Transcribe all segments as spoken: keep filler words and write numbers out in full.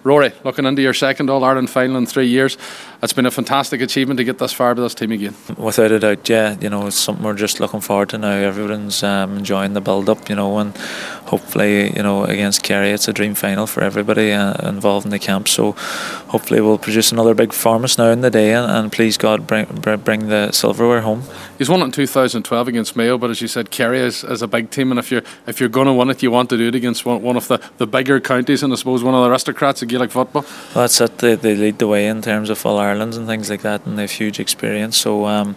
Rory, looking into your second All-Ireland final in three years, it's been a fantastic achievement to get this far with this team again. Without a doubt, yeah, you know, it's something we're just looking forward to now. Everyone's um, enjoying the build-up, you know, and hopefully, you know, against Kerry, it's a dream final for everybody uh, involved in the camp. So hopefully we'll produce another big performance now in the day, and, and please God, bring bring the silverware home. He's won it in two thousand twelve against Mayo, but as you said, Kerry is, is a big team, and if you're if you're going to win it, you want to do it against one, one of the, the bigger counties, and I suppose one of the aristocrats of Gaelic football. Well, that's it. They, they lead the way in terms of All Ireland and things like that, and they have huge experience. So um,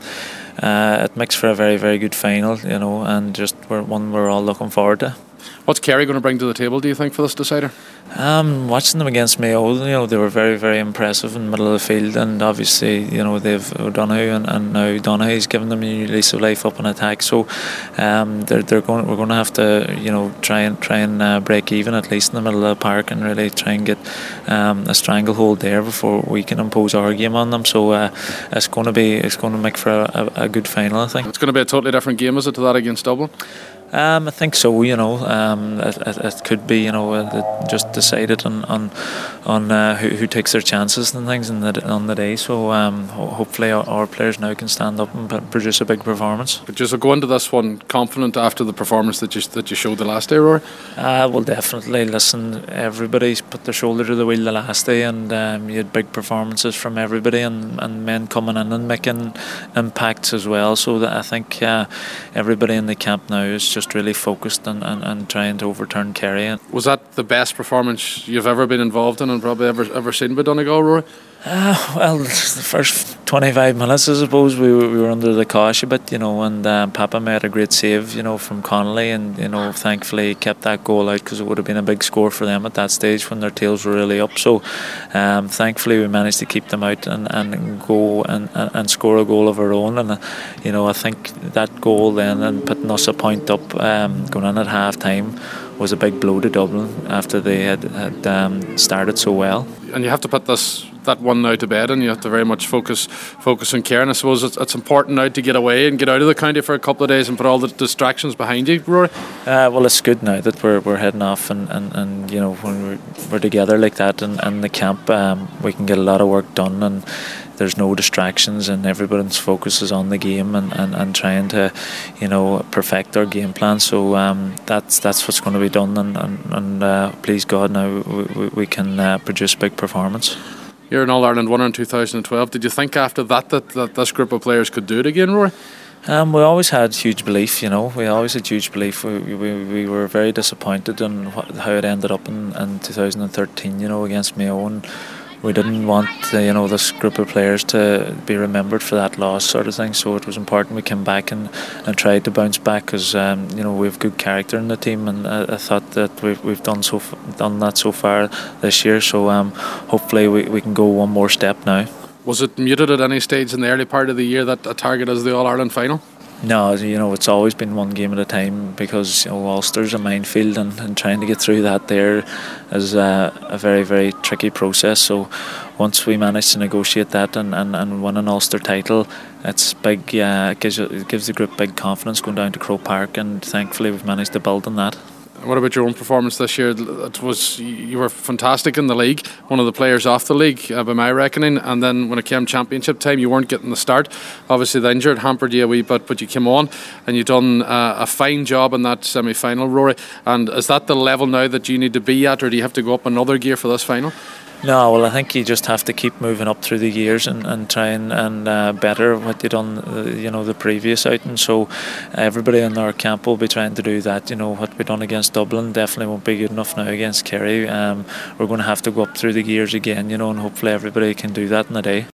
uh, it makes for a very, very good final, you know, and just we're, one we're all looking forward to. What's Kerry going to bring to the table, do you think, for this decider? Um, watching them against Mayo, you know, they were very, very impressive in the middle of the field, and obviously, you know, they've O'Donoghue and, and now Donaghy's given them a new lease of life up in attack. So, um, they're they're going. We're going to have to, you know, try and try and uh, break even at least in the middle of the park, and really try and get um, a stranglehold there before we can impose our game on them. So, uh, it's going to be it's going to make for a, a, a good final, I think. It's going to be a totally different game, is it, to that against Dublin? Um, I think so. You know, um, it, it, it could be. You know, uh, just decided on on on uh, who, who takes their chances and things in the, on the day. So um, ho hopefully our, our players now can stand up and produce a big performance. But just go into this one confident after the performance that you that you showed the last day, Rory. Uh, well, definitely. Listen, everybody's put their shoulder to the wheel the last day, and um, you had big performances from everybody, and, and men coming in and making impacts as well. So that I think uh, everybody in the camp now is just Just really focused and, and, and trying to overturn Kerry. Was that the best performance you've ever been involved in and probably ever ever seen by Donegal, Rory? Uh, well, the first twenty-five minutes, I suppose, we were, we were under the cosh a bit, you know, and um, Papa made a great save, you know, from Connolly, and, you know, thankfully he kept that goal out because it would have been a big score for them at that stage when their tails were really up. So, um, thankfully we managed to keep them out and, and go and, and, and score a goal of our own. And, uh, you know, I think that goal then and putting us a point up um, going in at half time was a big blow to Dublin after they had, had um, started so well. And you have to put this that one now to bed, and you have to very much focus focus on Kerry. And I suppose it's, it's important now to get away and get out of the county for a couple of days and put all the distractions behind you, Rory. Uh, well, it's good now that we're we're heading off, and, and, and you know, when we're, we're together like that and, and the camp, um, we can get a lot of work done, and there's no distractions, and everybody's focus is on the game and, and, and trying to, you know, perfect our game plan. So um, that's that's what's going to be done, and, and, and uh, please God, now we, we can uh, produce a big performance. You're an All-Ireland winner in two thousand twelve. Did you think after that, that that this group of players could do it again, Rory? Um, we always had huge belief, you know. We always had huge belief. We we, we were very disappointed in what, how it ended up in, in two thousand thirteen, you know, against Mayo, and we didn't want uh, you know, this group of players to be remembered for that loss sort of thing. So it was important we came back and, and tried to bounce back, because um, you know, we have good character in the team, and I, I thought that we've we've done so done that so far this year. So um, hopefully we we can go one more step now. Was it muted at any stage in the early part of the year that a target is the All Ireland final? No, you know, it's always been one game at a time, because, you know, Ulster's a minefield, and, and trying to get through that there is a, a very, very tricky process. So once we manage to negotiate that and, and, and win an Ulster title, it's big. Uh, it gives it gives the group big confidence going down to Croke Park, and thankfully we've managed to build on that. What about your own performance this year? It was you were fantastic in the league, one of the players off the league uh, by my reckoning, and then when it came championship time you weren't getting the start. Obviously the injured hampered you a wee bit, but you came on and you done uh, a fine job in that semi-final, Rory. And is that the level now that you need to be at, or do you have to go up another gear for this final? No, well, I think you just have to keep moving up through the years and, and try and, and uh, better what you done, uh, you know, the previous outing. So everybody in our camp will be trying to do that. You know, what we done against Dublin definitely won't be good enough now against Kerry. Um, we're going to have to go up through the gears again, you know, and hopefully everybody can do that in a day.